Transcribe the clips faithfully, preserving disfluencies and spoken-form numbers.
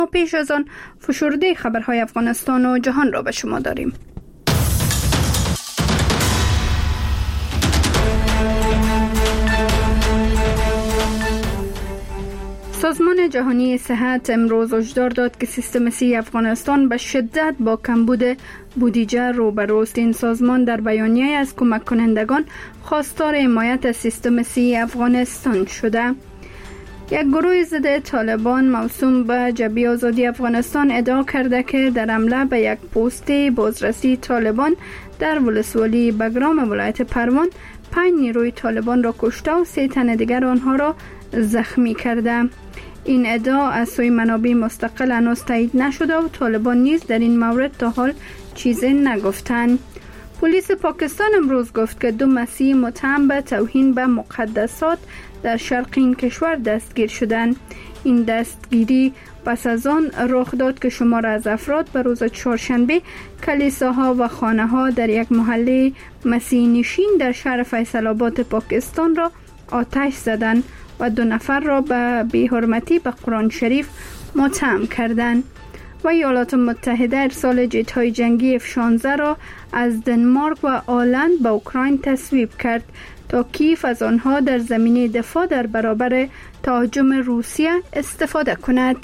پیش از آن فشرده خبرهای افغانستان و جهان را به شما داریم. سازمان جهانی صحت امروز هشدار داد که سیستم صحی افغانستان به شدت با کمبود بودجه روبروست. این سازمان در بیانیه از کمک کنندگان خواستار حمایت از سیستم صحی افغانستان شده. یک گروه ضد طالبان موسوم به جبهه آزادی افغانستان ادعا کرده که در حمله به یک پست بازرسی طالبان در ولسوالی بگرام ولایت پروان پنج نیروی طالبان را کشته و سه تن دیگر آنها را زخمی کرده. این ادعا از سوی منابع مستقل هنوز تایید نشده و طالبان نیز در این مورد تا حال چیزی نگفتند. پلیس پاکستان امروز گفت که دو مسیحی متهم به توهین به مقدسات در شرق این کشور دستگیر شدند. این دستگیری پس از آن رخ داد که شمار از افراد به روز چهارشنبه کلیساها و خانه‌ها در یک محله مسیحی نشین در شهر فیصل آباد پاکستان را آتش زدند و دو نفر را به بی‌حرمتی به قرآن شریف متهم کردند. و ایالات متحده ارسال جت‌های جنگی اف شانزده را از دنمارک و آلند به اوکراین تصویب کرد تا کیف از آنها در زمینه دفاع در برابر تهاجم روسیه استفاده کند.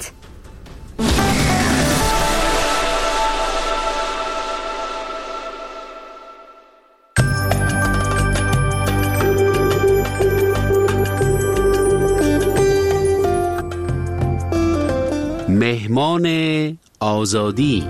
مهمان آزادی.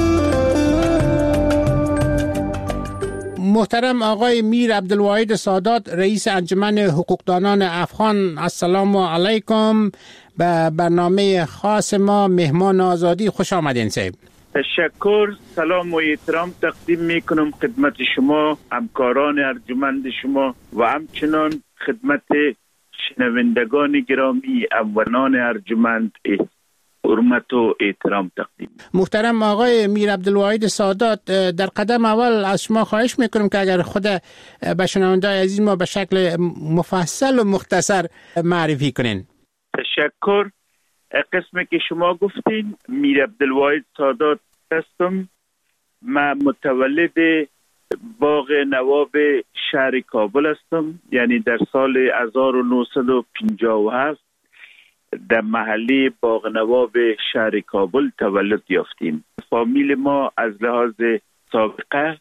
محترم آقای میر عبدالواحد سادات، رئیس انجمن حقوقدانان افغان، السلام علیکم. به برنامه خاص ما مهمان آزادی خوش آمدین صاحب. تشکر، سلام و احترام تقدیم میکنم خدمت شما، همکاران ارجمند شما و همچنان خدمت شنوندگان گرامی اولان ارجمند حرمت و احترام تقدیم. محترم آقای میر عبدالواحد سادات، در قدم اول از شما خواهش میکنم که اگر خود به شنوندگان عزیز ما به شکل مفصل و مختصر معرفی کنین. تشکر. قسمی که شما گفتین، میر عبدالواحد سادات هستم. من متولد باغ نواب شهر کابل هستم، یعنی در سال هزار و نهصد و پنجاه و هفت در محله باغ نواب شهر کابل تولد یافتیم. فامیل ما از لحاظ سابقه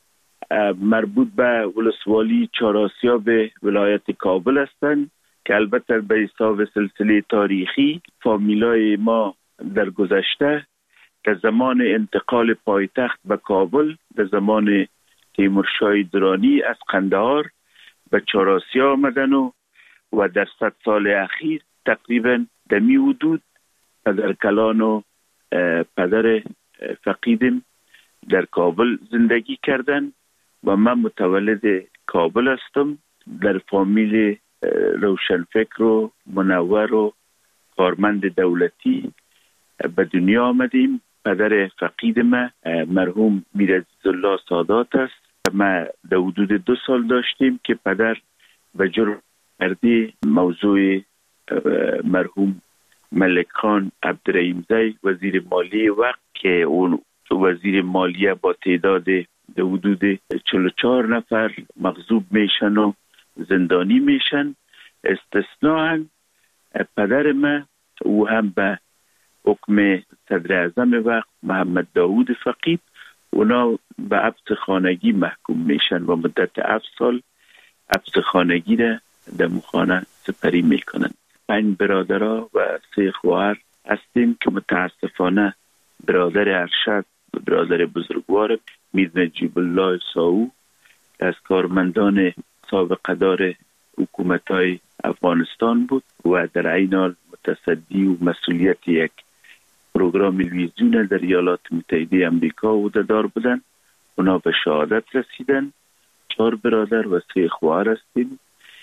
مربوط به ولسوالی چهارآسیاب ولایت کابل هستند که البته به حساب سلسله تاریخی فامیلای ما در گذشته در زمان انتقال پایتخت به کابل در زمان تیمورشاه درانی از قندهار به چهارآسیا آمدن و و در صد سال اخیر تقریبا در می حدود پدر کلان و پدر فقیدم در کابل زندگی کردن و من متولد کابل هستم. در فامیل روشنفکر و منور و کارمند دولتی به دنیا آمدیم. پدر فقید ما مرحوم میر عزیزالله سادات است. ما در حدود دو سال داشتیم که پدر به جرم مردی موضوع مرحوم ملک خان عبدالرحیم زی وزیر مالی وقت که اون وزیر مالیه با تعداد در حدود چهل و چهار نفر مغضوب میشن و زندانی میشن، استثناء پدر ما او هم به حکم صدر اعظم وقت محمد داود فقید اونا به حبس خانگی محکوم میشن و مدت هفت سال حبس خانگی را در مخانه سپری میکنن. پنج برادرها و سه خواهر هستیم که متاسفانه برادر ارشد و برادر بزرگوار میر نجیب الله ساو از کارمندان سابقه دار حکومت‌های افغانستان بود و در عین حال متصدی و مسئولیت یک پروگرام تلویزیون در ایالات متحده آمریکا عهده‌دار بودند. اونا به شهادت رسیدن. چهار برادر و سه خواهر هستیم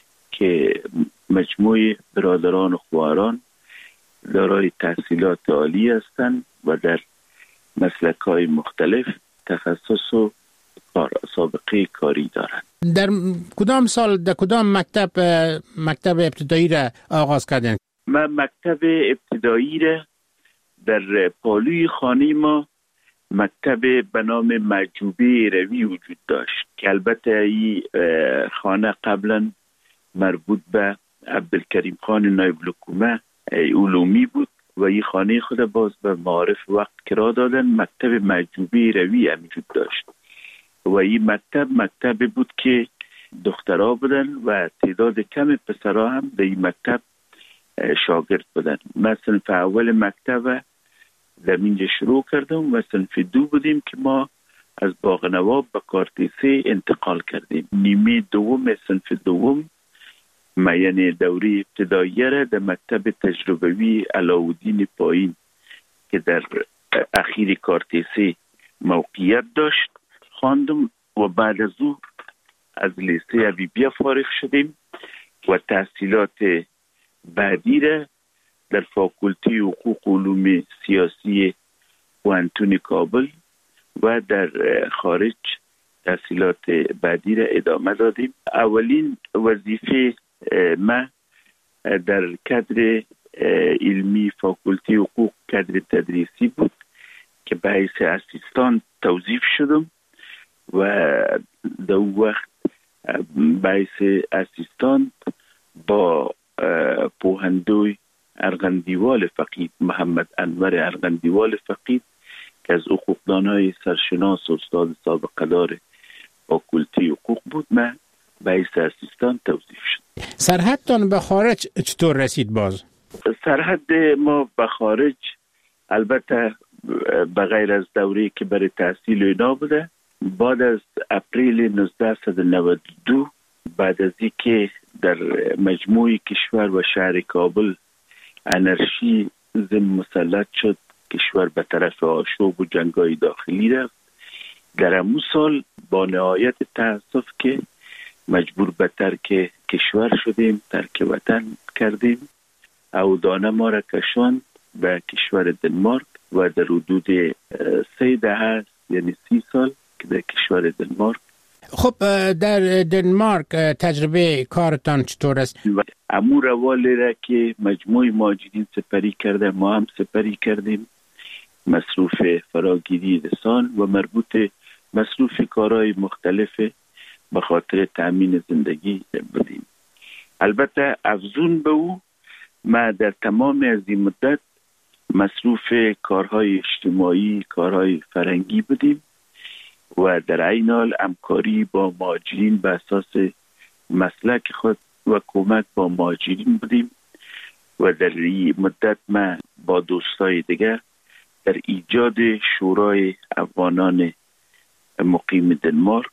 که مجموع برادران و خواهران دارای تحصیلات عالی هستند و در مسلک‌های مختلف تخصص و سابقه کاری دارند. در کدام سال در کدام مکتب مکتب ابتدایی را آغاز کردین؟ من مکتب ابتدایی را در پالوی خانه ما مکتب به نام معجوبه روی وجود داشت که البته این خانه قبلا مربوط به عبدالکریم خان نایب الحکومه علومی بود و این خانه خود باز به معارف وقت کرا دادن. مکتب معجوبه روی هم وجود داشت و این مکتب مکتب بود که دخترها بودن و تعداد کم پسرها هم در این مکتب شاگرد بودن. من صنف اول مکتب در اینجا شروع کردم و صنف دو بودیم که ما از باغ نواب به کارتیسه انتقال کردیم. نیمه دوم صنف دوم ما یعنی دوره ابتداییه را در مکتب تجربوی علاءالدین پایین که در اخیر کارتیسه موقعیت داشت خواندم و بعد از او از لیسه حبیبیه فارغ شدیم و تحصیلات بعدی را در فاکولته حقوق و علوم سیاسی پوهنتون کابل و در خارج تحصیلات بعدی را ادامه دادیم. اولین وظیفه ما در کادر علمی فاکولته حقوق کادر تدریسی بود که به حیث اسیستان توظیف شدم و در وقت به حیث اسیستان با پوهندوی ارغندیوال فقید محمد انور ارغندیوال فقید که از حقوقدانای سرشناس و استاد سابقه دار فاکولته حقوق بود من به حیث اسیستان توظیف شد. سرحدتان به خارج چطور رسید باز؟ سرحد ما به خارج البته بغیر از دوره‌ای که برای تحصیل اینا بوده، بعد از اپریل نوزده نود و دو بعد از اینکه در مجموع کشور و شهر کابل انرژی ضمن مسلط شد، کشور به طرف آشوب و جنگای داخلی رفت. در همون سال با نهایت تأسف که مجبور به ترک کشور شدیم، ترک وطن کردیم. اودانه ما را کشاند به کشور دنمارک و در حدود سه دهه یعنی سی سال که در کشور دنمارک. خب در دنمارک تجربه کارتان چطور است؟ امور روالی را که مجموع مهاجرین سپری کرده ما هم سپری کردیم. مصروف فراگیری لسان و مربوط مصروف کارهای مختلف به خاطر تأمین زندگی بودیم. البته افزون به او ما در تمام از این مدت مصروف کارهای اجتماعی، کارهای فرهنگی بودیم و در عین حال همکاری با مهاجرین به اساس مسلک خود و کمک با مهاجرین بودیم و در این مدت ما با دوستای دیگر در ایجاد شورای افغانان مقیم دنمارک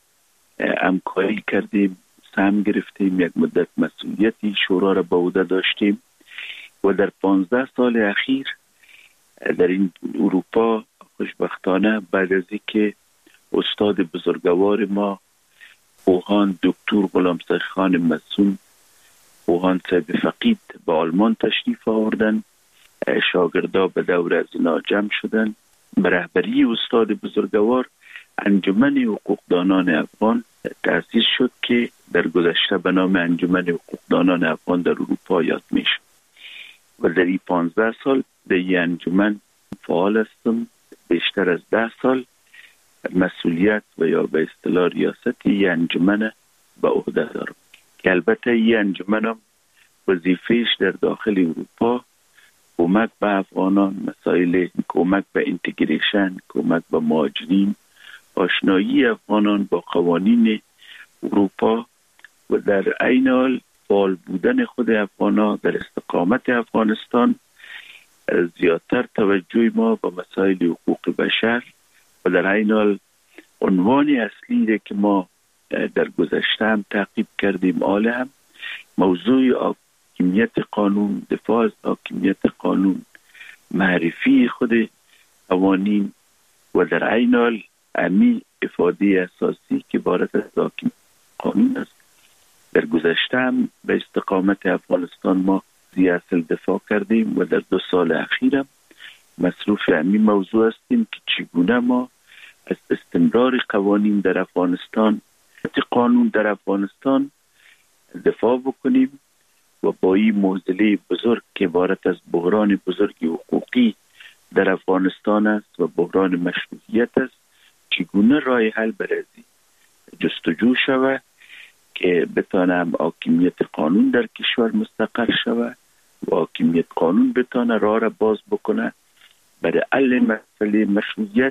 همکاری کردیم، سهم گرفتیم، یک مدت مسئولیتی شورا را به عهده داشتیم و در پانزده سال اخیر در این اروپا خوشبختانه بعد از اینکه استاد بزرگوار ما پوهان دکتر غلامسخ خان مسون پوهان صاحب فقید به آلمان تشریف آوردن، شاگردا به دور از اینا جمع شدن. به رهبری استاد بزرگوار انجمن حقوقدانان افغان تأسیس شد که در گذشته به نام انجمن حقوقدانان افغان در اروپا یاد می شد و در این پانزده سال در این انجمن فعال هستم. بیشتر از ده سال مسئولیت و یا به اصطلاح ریاست این انجمن به عهده دارم که البته این انجمن هم وظیفه‌اش در داخل اروپا کمک به افغانان، مسائل کمک به اینتگریشن، کمک به مهاجرین، آشنایی افغانان با قوانین اروپا و در عین حال فعال بودن خود افغانان در استقامت افغانستان، زیادتر توجه ما به مسائل حقوق بشر و در عین حال عنوان اصلی که ما در گذشته هم تعقیب کردیم آل هم موضوع حاکمیت قانون، دفاع از حاکمیت قانون، معرفی خود قوانین و در عین حال امی افاده اساسی که عبارت از حاکمیت قانون است. در گذشته هم به استقامت افغانستان ما زی اصل دفاع کردیم و در دو سال اخیر هم مصروف امی موضوع هستیم که چگونه ما از استمرار قوانین در افغانستان، قانون در افغانستان دفاع بکنیم و با این معضله بزرگ که عبارت از بحران بزرگ حقوقی در افغانستان است و بحران مشروطیت است. چگونه راه حل برازی جستجو شود که بتانه حاکمیت قانون در کشور مستقر شود و حاکمیت قانون بتانه راه را باز بکنه برای حل مسئله مشروطیت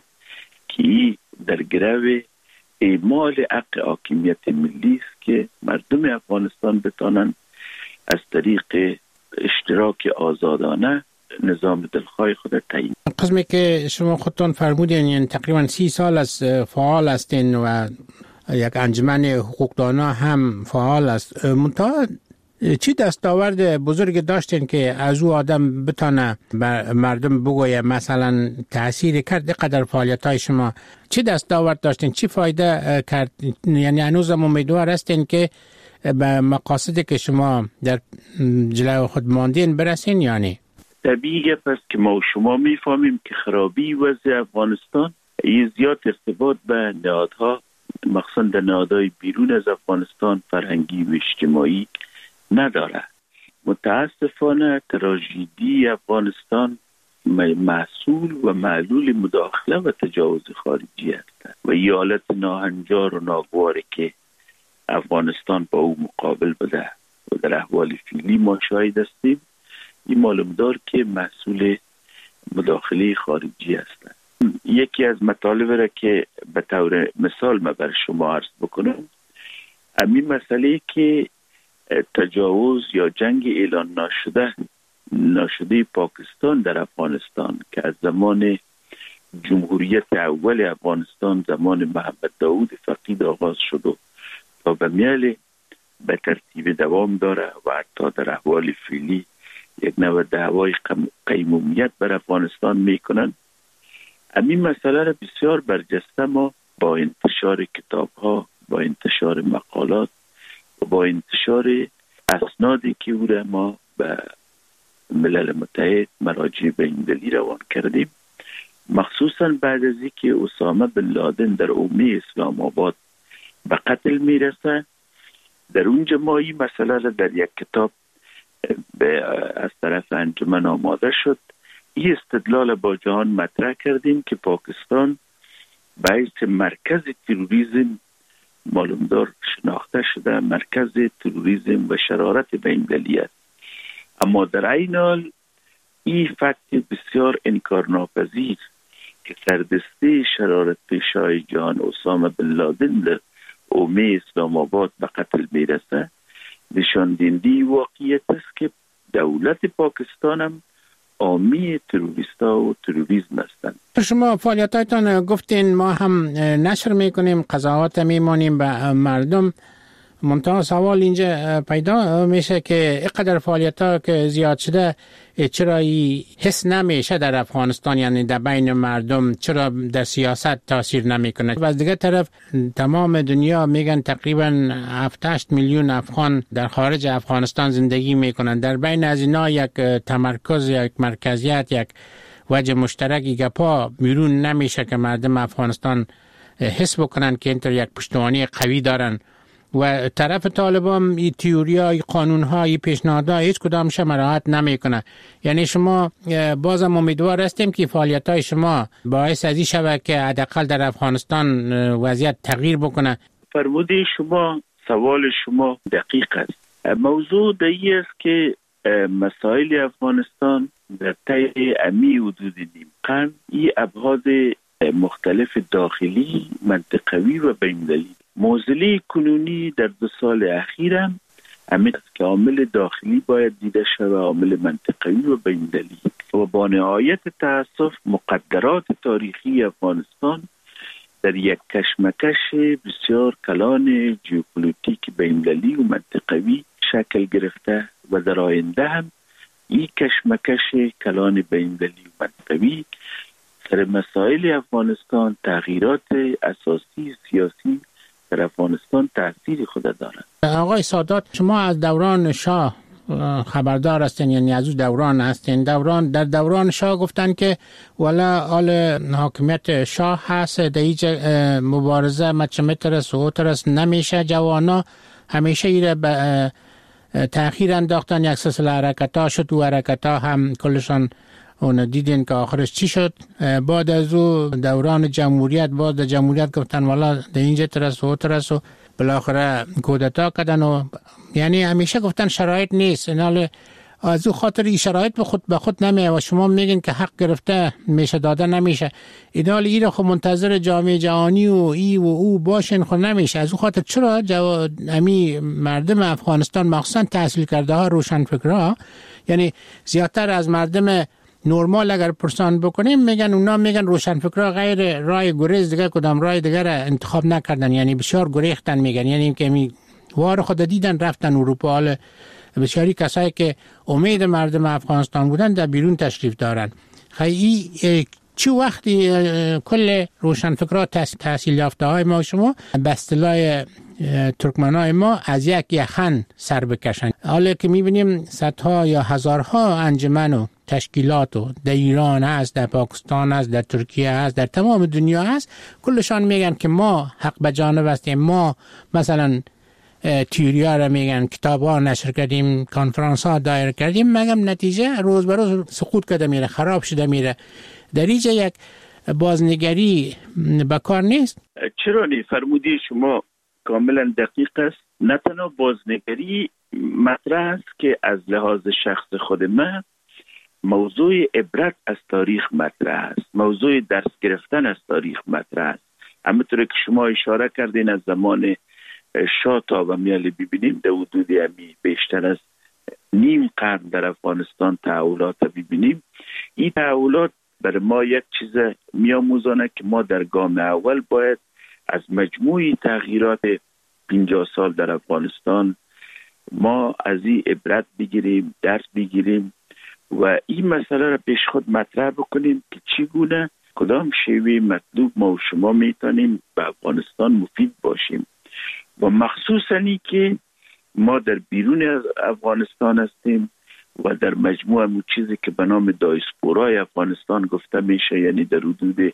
که در گرو اعمال حق حاکمیت ملی است که مردم افغانستان بتانن از طریق اشتراک آزادانه نظام دلخواه خود تعیین. قسمی که شما خودتان فرمودین یعنی تقریبا سی سال از فعال هستین و یک انجمن حقوقدانا هم فعال است. منتها چی دستاورد بزرگ داشتین که از او آدم بتانه بر مردم بگویه مثلا تأثیر کرد قدر فعالیت های شما؟ چی دستاورد داشتین؟ چی فایده کرد؟ یعنی هنوزم امیدوار هستین که به مقاصدی که شما در جلو خود ماندین برسین یعنی؟ طبیعی پس که ما و شما میفهمیم که خرابی وضع افغانستان این زیاد ارتباط به نهادها مخصوصا در نهادهای بیرون از افغانستان فرهنگی و اجتماعی نداره. متاسفانه تراژدی افغانستان محصول و معلول مداخله و تجاوز خارجی است و این حالت ناهنجار و ناگواری که افغانستان با او مقابل بده و در احوال فعلی ما شاهد هستیم، این معلوم دار که محصول مداخله خارجی است. یکی از مطالب را که به طور مثال ما بر شما عرض بکنم، همین مسئله که تجاوز یا جنگ اعلان نشده نشده پاکستان در افغانستان که از زمان جمهوریت اول افغانستان زمان محمد داود فقید آغاز شد و تا به میل به ترتیب دوام داره و حتی در احوال فعلی یک نوع دعوای قیمومیت بر افغانستان میکنن. همین مسئله را بسیار برجسته ما با انتشار کتاب ها، با انتشار مقالات و با انتشار اسنادی که او را ما به ملل متحد مراجع بین‌المللی روان کردیم، مخصوصا بعد از اینکه اسامه بن لادن در حومه اسلام آباد به قتل میرسه، در اونجا ما این مسئله را در یک کتاب از طرف انجمن آماده شد. این استدلال با جهان مطرح کردیم که پاکستان باعث مرکز تروریسم معلومدار شناخته شده، مرکز تروریسم و شرارت بین‌المللی است. اما در عین حال این فکت بسیار انکارناپذیر که سردسته شرارت پیشای جهان اسامه بن لادن در حومه اسلام آباد به قتل میرسه نشان دهنده واقعیت است که دولت پاکستان هم حامی تروریستا و تروریسم هستند. شما فعالیتاتان گفتین ما هم نشر میکنیم، قضاوت میمانیم به مردم. منتها سوال اینجا پیدا میشه که اینقدر فعالیت ها که زیاد شده چرا حس نمیشه در افغانستان، یعنی در بین مردم چرا در سیاست تاثیر نمیکنه؟ و از دیگه طرف تمام دنیا میگن تقریبا هفت هشت میلیون افغان در خارج افغانستان زندگی میکنن. در بین از اینا یک تمرکز، یک مرکزیت، یک وجه مشترکی گپا بیرون نمیشه که مردم افغانستان حس بکنن که اینطور یک پشتوانی قوی دارن. و طرف طالبان این تئوریا، این قانون‌ها، این پیشنهادها هیچ کدامش مراعات نمیکنه. یعنی شما بازم امیدوار هستیم که فعالیت‌های شما باعث از این شود که حداقل در افغانستان وضعیت تغییر بکنه. فرموده شما، سوال شما دقیق است. موضوع دایی است که مسائل افغانستان در طی امی حدود نیم قرن این ابعاد مختلف داخلی، منطقوی و بین‌المللی معضله کنونی در دو سال اخیر هم همین که عامل داخلی باید دیده شود، عامل منطقوی و بین‌المللی و با نهایت تأسف مقدرات تاریخی افغانستان در یک کشمکش بسیار کلان ژئوپلیتیک بین‌المللی و منطقوی شکل گرفته و در آینده هم این کشمکش کلان بین‌المللی و منطقوی سر مسائل افغانستان، تغییرات اساسی سیاسی در افغانستان تأثیر خود دارد. آقای سادات، شما از دوران شاه خبردار هستین، یعنی از اون دوران هستین. دوران در دوران شاه گفتن که والا حال حاکمیت شاه هست، در هیچ مبارزه مچمترس و اوترس نمیشه. جوانا همیشه ایره به تأخیر انداختن، یک سلسله حرکت ها شد و حرکت ها هم کلشان اون دیدین که آخرش چی شد. بعد از او دوران جمهوریت، بعد از جمهوریت گفتن والا در اینجا ترس و ترس و بالاخره کودتا کردن و یعنی همیشه گفتن شرایط نیست. اینال از او خاطر این شرایط به خود به خود نمیه و شما میگین که حق گرفته میشه داده نمیشه. اینال این خب منتظر جامعه جهانی و ای و او باشین خود نمیشه. از او خاطر چرا جو... امی مردم افغانستان مخصوصا تحصیل کرده ها روشنفکرها، یعنی زیادتر از مردم نورمال اگر پرسان بکنیم میگن اونا میگن روشنفکرها غیر رای گریز دیگه کدام رای دیگر انتخاب نکردن، یعنی بسیار گریختن میگن، یعنی که می وار خود دیدن رفتن اروپا. حال بسیاری کسایی که امید مردم افغانستان بودن در بیرون تشریف دارن. خیلی چه وقتی کل روشنفکرها تحصیل یافته های ما شما به اصطلاح ترکمنای ما از یک یخن سر بکشن. حالا که میبینیم صدها یا هزارها انجمن و تشکیلات و در ایران هست، در پاکستان هست، در ترکیه هست، در تمام دنیا هست، کلشان میگن که ما حق به جانب هستیم. ما مثلا تیوریا را میگن، کتاب ها نشر کردیم، کنفرانس ها دایر کردیم، مگم نتیجه روز به روز سقوط کرده میره، خراب شده میره. در اینجا یک بازنگری بکار نیست. چرا نی؟ فرمودی شما کاملا دقیق است. نه تنها بازنگری مطرح است که از لحاظ شخص خود من موضوع عبرت از تاریخ مطرح است، موضوع درس گرفتن از تاریخ مطرح است. همونطور که شما اشاره کردین از زمان شاه تا به میال ببینیم در حدود امی بیشتر از نیم قرن در افغانستان تحولات ببینیم. این تحولات برای ما یک چیز میاموزانه که ما در گام اول باید از مجموعی تغییرات پنجاه سال در افغانستان ما از این عبرت بگیریم، درس بگیریم و این مسئله را پیش خود مطرح بکنیم که چگونه کدام شیوه مطلوب ما و شما میتونیم به افغانستان مفید باشیم و مخصوصا ای که ما در بیرون از افغانستان هستیم و در مجموع مو چیزی که به نام دایسپورای افغانستان گفته میشه، یعنی در حدود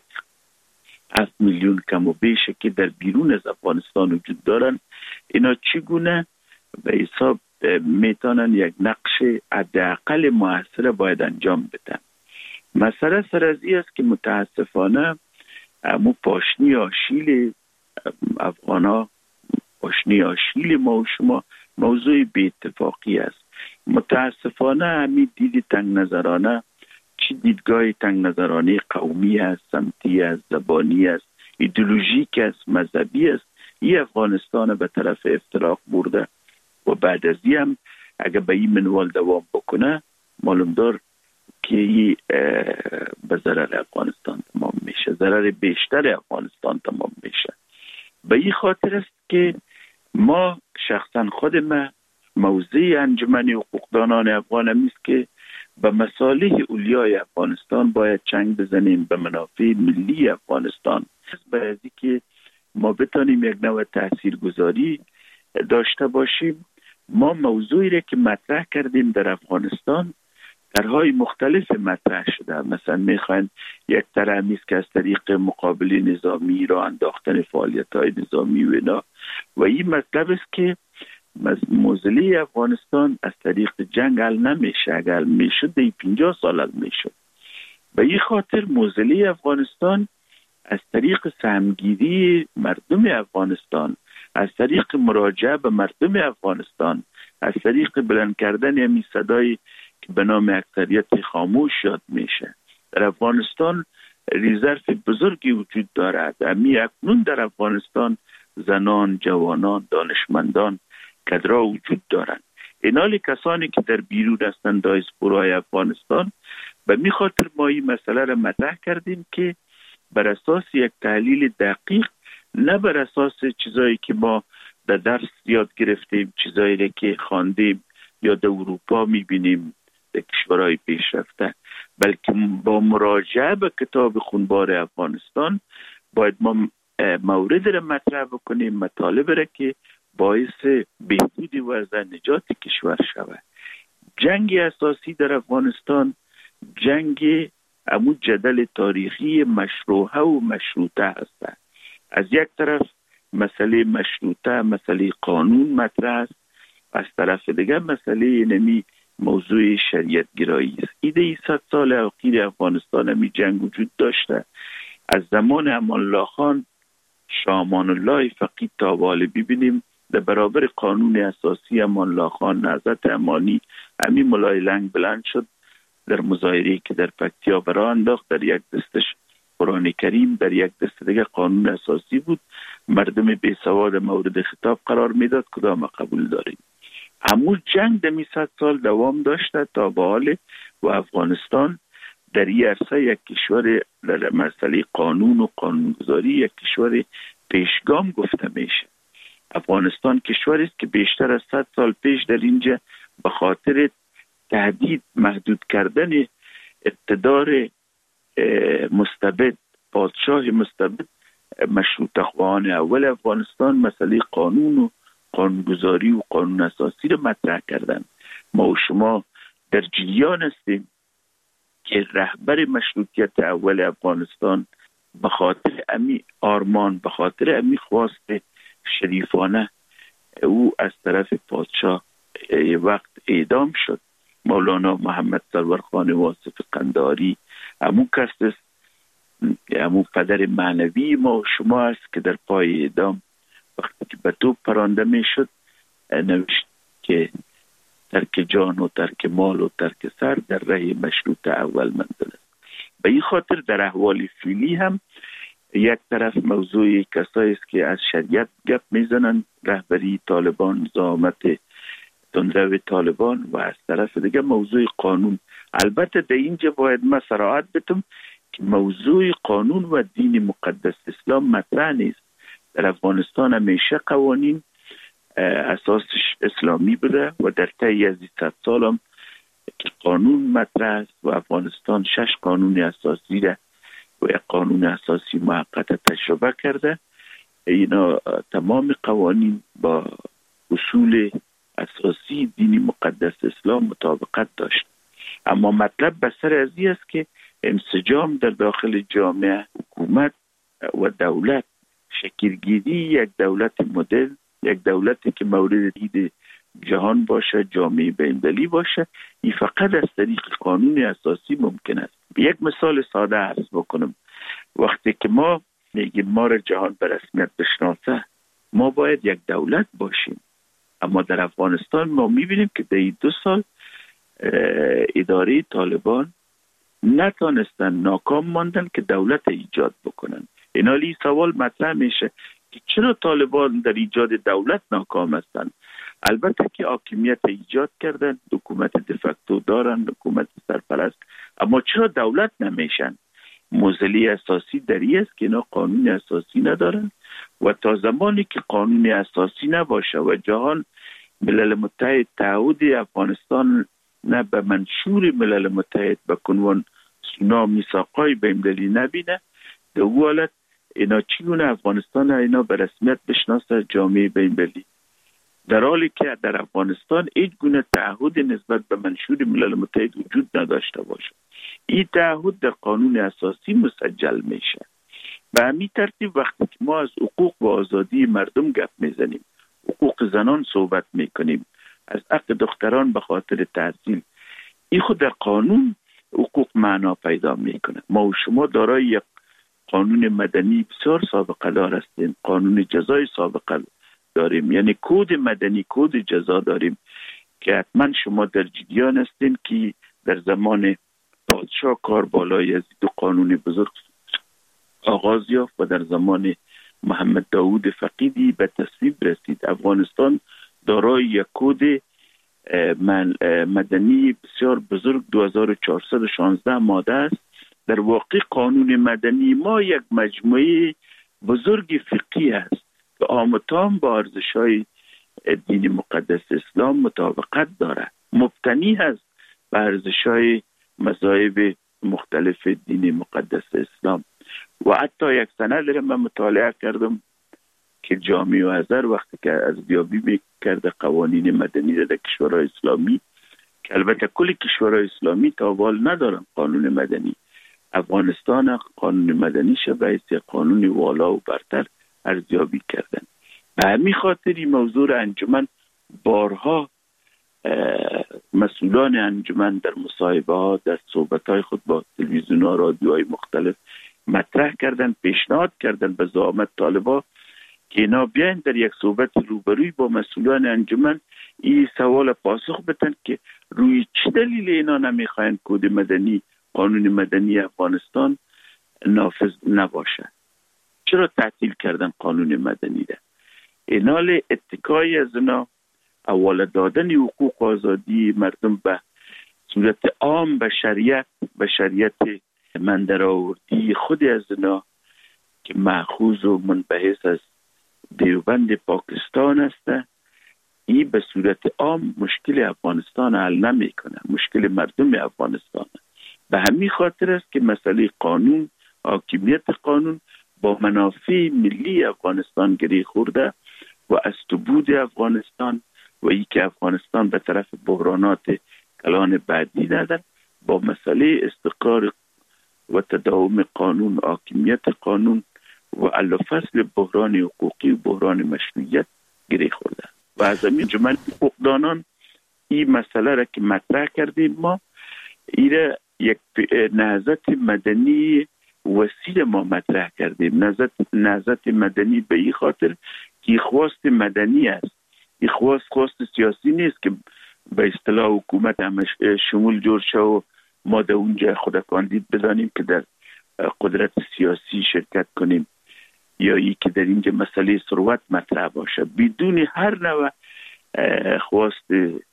هفت میلیون کم و بیشه که در بیرون از افغانستان وجود دارن، اینا چگونه به حساب میتونن یک نقش حداقل موثر باید انجام بدن. مسئله سر از این است که متاسفانه مو پاشنی آشیل افغانا، پاشنی آشیل ما و شما موضوع بی اتفاقی است. متاسفانه همین دید تنگ نظرانه، چی دیدگاه تنگ نظرانه قومی است، سمتی است، زبانی است، ایدئولوژیک است، مذهبی است، این افغانستان به طرف افتراق برده و بعد از این هم اگر به این منوال دوام بکنه معلوم دار که این به ضرر افغانستان تمام میشه، ضرر بیشتر افغانستان تمام میشه. به این خاطر است که ما شخصا خود ما موضع انجمن حقوقدانان افغان همیست که به مصالح اولیای افغانستان باید چنگ بزنیم، به منافع ملی افغانستان، باید که ما بتانیم یک نوع تاثیرگذاری داشته باشیم. ما موضوعی را که مطرح کردیم در افغانستان طرح‌های مختلف مطرح شده. مثلا میخواین یک طرح همیست که از طریق مقابله نظامی را انداختن فعالیت‌های نظامی و اینا، و این مطلب است که موضوع افغانستان از طریق جنگ حل نمیشه. اگر میشد دی پنجاه سال حل میشد. به این خاطر موضوع افغانستان از طریق سهمگیری مردم افغانستان، از طریق مراجعه به مردم افغانستان، از طریق بلند کردن همین صدای که به نام اکثریت خاموش یاد میشه. در افغانستان ریزرو بزرگی وجود دارد. امی اکنون در افغانستان زنان، جوانان، دانشمندان کدرها وجود دارند. اینالی کسانی که در بیرون هستند دایسپورای افغانستان، به می خاطر ما این مسئله را مطرح کردیم که بر اساس یک تحلیل دقیق، نه بر اساس چیزایی که ما در درس یاد گرفتیم، چیزایی که خواندیم یا در اروپا میبینیم در کشورهای پیشرفته، بلکه با مراجعه به کتاب خونبار افغانستان باید ما مورد را مطرح بکنیم، مطالب را که باعث بهبود وضع نجات کشور شود. جنگ اساسی در افغانستان جنگ امو جدل تاریخی مشروعه و مشروطه هست. از یک طرف مسئله مشروطه، مسئله قانون مطرح است، از طرف دیگر مسئله نمی موضوع شریعت گرایی است. ایده صد سال اخیر افغانستان همی جنگ وجود داشته. از زمان امان الله خان شاه امان الله فقید تا حال ببینیم در برابر قانون اساسی امان الله خان نهضت امانی همی ملای لنگ بلند شد در مظاهره که در پکتیا برآ انداخت. در یک دستش قرآن کریم، در یک دست دیگه قانون اساسی بود. مردم بی سواد مورد خطاب قرار میداد، کدام قبول داریم. همون جنگ دمی صد سال دوام داشته تا به حال و افغانستان در این عرصه یک کشور در مسئله قانون و قانونگذاری یک کشور پیشگام گفته میشه. افغانستان کشوری است که بیشتر از صد سال پیش در اینجا به خاطر تهدید محدود کردن اقتدار مستبد، پادشاه مستبد، مشروطه خواهان اول افغانستان مسئله قانون و قانونگذاری و قانون اساسی رو مطرح کردن. ما و شما در جریان هستیم که رهبر مشروطیت اول افغانستان به خاطر امی آرمان، به خاطر امی خواست شریفانه او از طرف پادشاه وقت اعدام شد. مولانا محمد سرور خان واصف قنداری همون کس است، همون پدر معنوی ما و شما است که در پای اعدام وقتی که به توپ پرانده می شد نوشت که ترک جان و ترک مال و ترک سر در راه مشروط اول منزل است. به این خاطر در احوال فعلی هم یک طرف موضوع کسایی است که از شریعت گپ میزنن، رهبری طالبان، زعامت تندرو طالبان، و از طرف دیگه موضوع قانون. البته در اینجا باید من صراحت بتم که موضوع قانون و دین مقدس اسلام مطرح نیست. در افغانستان همیشه قوانین اساسش اسلامی بوده و در طی از صد سال هم که قانون مطرح است و افغانستان شش قانون اساسی ده و یک قانون اساسی موقت تجربه کرده. اینا تمام قوانین با اصول اساسی دین مقدس اسلام مطابقت داشت. اما مطلب بسر از این است که انسجام در داخل جامعه، حکومت و دولت، شکلگیری یک دولت مدل، یک دولتی که مورد دید جهان باشه، جامعه بین‌المللی باشه، این فقط از طریق قانون اساسی ممکن است. یک مثال ساده عرض بکنم. وقتی که ما میگیم ما را جهان به رسمیت بشناسه، ما باید یک دولت باشیم. اما در افغانستان ما میبینیم که در این دو سال اداره طالبان نتانستن، ناکام ماندن که دولت ایجاد بکنن. اینالی سوال مطرح میشه که چرا طالبان در ایجاد دولت ناکام هستن؟ البته که حاکمیت ایجاد کردن، حکومت دفکتو دارن، حکومت سرپرست، اما چرا دولت نمیشن؟ موزلی اساسی در این است که اینا قانون اساسی ندارن و تا زمانی که قانون اساسی نباشه و جهان ملل متحد تعهد افغانستان نه به منشور ملل متحد به کنون سونا میثاقای بین‌المللی نبینه، در اون حالت اینا چگونه افغانستان اینا به رسمیت بشناسه جامعه بین‌المللی، در حالی که در افغانستان هیچ گونه تعهد نسبت به منشور ملل متحد وجود نداشته باشه. این تعهد در قانون اساسی مسجل میشه. به همین ترتیب وقتی که ما از حقوق و آزادی مردم گپ میزنیم، حقوق زنان صحبت میکنیم، از حق دختران به خاطر تحصیل، این خود در قانون حقوق معنا پیدا میکنه. ما و شما دارای یک قانون مدنی بسیار سابقه دار هستیم، قانون جزای سابقه داریم، یعنی کد مدنی، کد جزا داریم که حتما شما در جریان هستین که در زمان پادشاه کاربالای از دو قانون بزرگ آغاز یافت و در زمان محمد داود فقیدی به تصویب رسید. افغانستان دارای یک کد مدنی بسیار بزرگ دو هزار و چهارصد و شانزده ماده است. در واقع قانون مدنی ما یک مجموعه بزرگ فقهی است که آمتام با ارزش‌های دین مقدس اسلام مطابقت دارد، مبتنی است بر ارزش‌های مذاهب مختلف دین مقدس اسلام. و حتی یک سند را من مطالعه کردم که جامع ازهر وقتی که ارزیابی میکرده قوانین مدنی در کشورهای اسلامی، که البته کل کشورهای اسلامی تا حال ندارن قانون مدنی، افغانستان قانون مدنی شبه قانون والا و برتر ارزیابی کردن. به همین خاطر این موضوع را انجمن بارها مسئولان انجمن در مصاحبه ها، در صحبت های خود با تلویزیون ها، رادیوهای مختلف مطرح کردن، پیشنهاد کردن به زعامت طالبا که اینا بیاین در یک صحبت روبروی با مسئولان انجمن این سوال پاسخ بدن که روی چه دلیل اینا نمیخواین کد مدنی، قانون مدنی افغانستان نافذ نباشه؟ چرا تعطیل کردن قانون مدنی ده؟ اینال اتکای از اینا اول دادن حقوق آزادی مردم به صورت عام به شریعت به شریعت من در آوردی خود از اینا که مأخوذ و منبعث از دیوبند پاکستان است، این به صورت عام مشکل افغانستان حل نمی کنه، مشکل مردم افغانستان. به همین خاطر است که مسئله قانون، حاکمیت قانون با منافع ملی افغانستان گره خورده و از بود افغانستان و ای که افغانستان به طرف بحرانات کلان بعدی ندن با مسئله استقرار و تداوم قانون، حاکمیت قانون و الا فصل بحران حقوقی و بحران مشروعیت گره خورده. و از همین جمعیت حقوقدانان این مسئله را که مطرح کردیم ما، این یک نهضت مدنی وسیع ما مطرح کردیم. نهضت نهضت مدنی به این خاطر که خواست مدنی است، این خواست خواست سیاسی نیست که به اصطلاح حکومت همش شمول جور شه و ما در اونجا خود کاندید بدانیم که در قدرت سیاسی شرکت کنیم یا ای که در اینجا مسئله ثروت مطرح باشه. بدون هر نوع خواست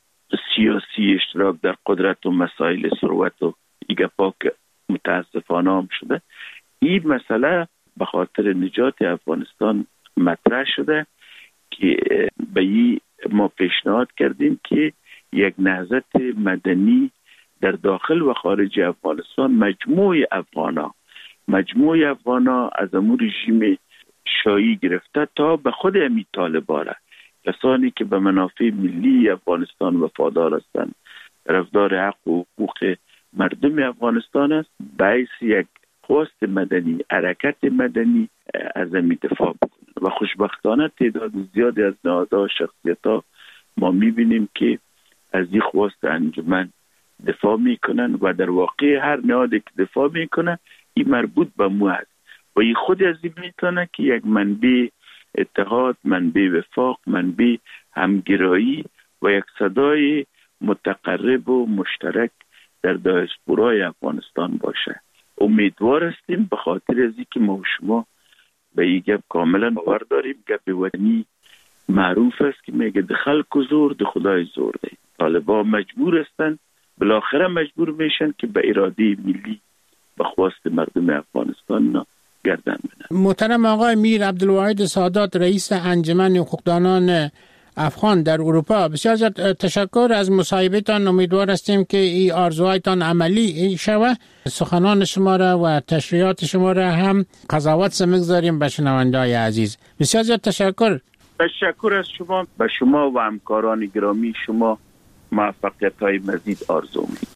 سیاسی اشتراک در قدرت و مسائل ثروت و ایگه پاک متاسفانه هم شده. این مسئله به خاطر نجات افغانستان مطرح شده که به این ما پیشنهاد کردیم که یک نهضت مدنی در داخل و خارج افغانستان، مجموع افغانا مجموع افغانا از امور رژیم شایی گرفته تا به خود امی طالبان، کسانی که به منافع ملی افغانستان وفادار هستند، طرفدار حق و حقوق مردم افغانستان است، باعث یک خواست مدنی، حرکت مدنی از امی دفاع بکنند. و خوشبختانه تعداد زیادی از نهادها، شخصیت‌ها ما می‌بینیم که از این خواست انجمن دفاع میکنن و در واقع هر نهادی که دفاع میکنه این مربوط به مو است و این خود از این میتونه که یک منبع اتحاد، منبع وفاق، منبع همگرایی و یک صدای متقرب و مشترک در دیاسپورای افغانستان باشه. امیدوار هستیم به خاطر از اینکه ما و شما به این گپ کاملا باور داریم. گپ وطنی معروف است که میگه ده خلق و زور ده خدای زور ده. طالبان مجبور هستند، بالاخره مجبور میشن که به اراده ملی به خواست مردم افغانستان گردن بدن. محترم آقای میر عبدالواحد سادات، رئیس انجمن حقوقدانان افغان در اروپا، بسیار زیاد تشکر از مصاحبهتان. امیدوار هستیم که این آرزوهایتان عملی شود. سخنان شما را و تشریحات شما را هم قضاوت سمگذاریم به شنونده‌های عزیز. بسیار زیاد تشکر. تشکر از شما. به شما و همکاران گرامی شما موفقیت های مزید آرزو می‌کنم.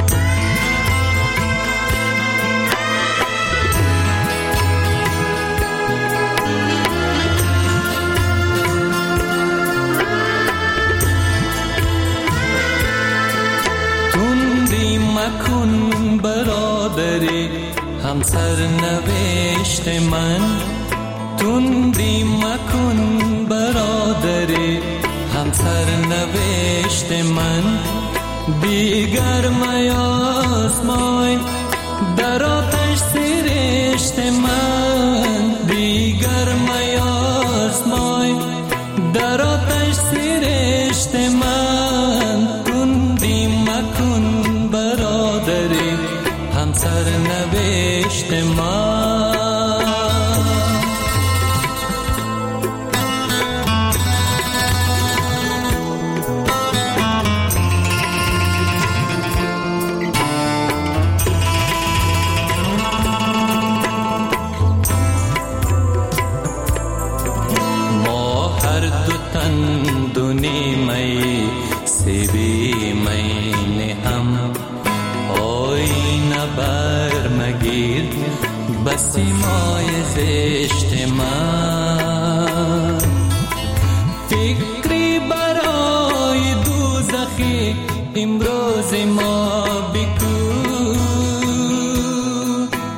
تندی مکن برادری همسر نوشت من، تندی مکن برادری همسر نوشت من، دیگر میاسمای در آتش سرشت من، دیگر میاسمای در آتش سرشت من، تندی مکن برادری همسر نوشت من. بسیمای زشت من، فکری برای دوزخی امروز ما